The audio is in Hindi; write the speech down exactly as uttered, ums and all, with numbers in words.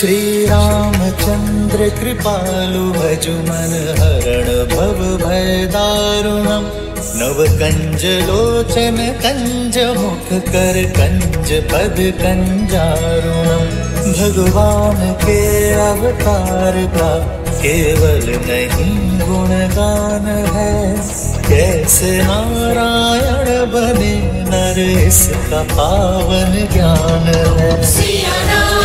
श्री रामचंद्र कृपालु भजुमन हरण भव भय दारुणम। नव कंज लोचन कंज मुख कर कंज पद कंजारुणम। भगवान के अवतार का केवल नहीं गुणगान है, कैसे नारायण बने नर इसका पावन ज्ञान है।